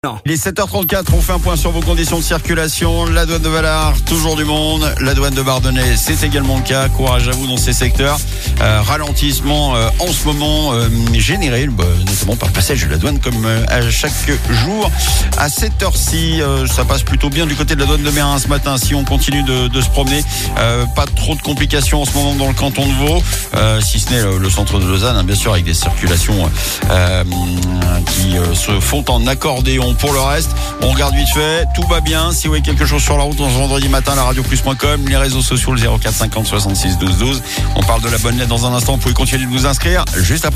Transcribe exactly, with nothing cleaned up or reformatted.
Non. Il est sept heures trente-quatre, on fait un point sur vos conditions de circulation. La douane de Valard, toujours du monde. La douane de Bardonnay, c'est également le cas. Courage à vous dans ces secteurs. Euh, ralentissement euh, en ce moment euh, généré, bah, notamment par le passage de la douane comme euh, à chaque jour. À cette heure-ci, euh, ça passe plutôt bien du côté de la douane de Meyrin ce matin. Si on continue de, de se promener, euh, pas trop de complications en ce moment dans le canton de Vaud, euh, si ce n'est le, le centre de Lausanne, hein, bien sûr, avec des circulations euh, qui euh, se font en accordéon. Pour le reste, on regarde vite fait, tout va bien. Si vous avez quelque chose sur la route, on se vendredi matin, la radio plus point com, les réseaux sociaux, le zéro quatre cinquante soixante-six douze douze. On parle de la bonne lettre dans un instant, vous pouvez continuer de vous inscrire juste après.